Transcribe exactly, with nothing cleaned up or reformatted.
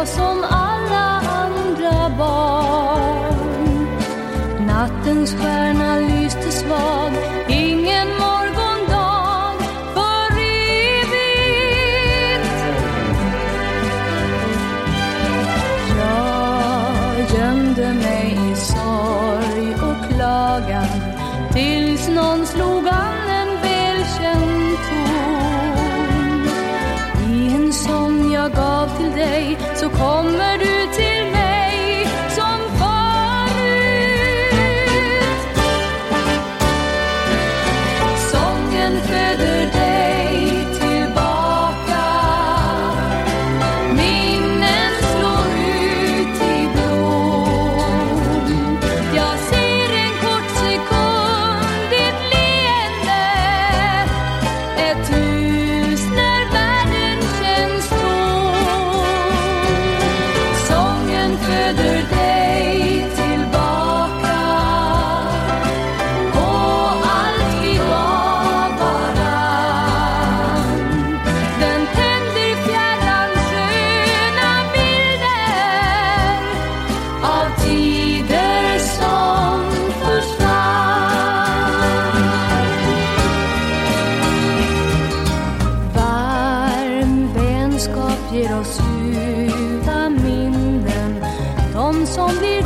som alla andra barn. Nattens stjärna lyste svag, ingen morgondag för evigt. Jag gömde mig i sorg och klagan tills någon slog an en välkänd ton. I en sång jag gav till dig så kommer du till mig som förut. Sången föder dig tillbaka, minnen slår ut i blom. Jag ser en kort sekund ditt leende, ett hus när världen känns tom. Sången föder dig tillbaka, och allt vi gav varann. Den tänder fjärran sköna bilder av tider som försvann. Varm vänskap ger oss ljuva minnen, de som vi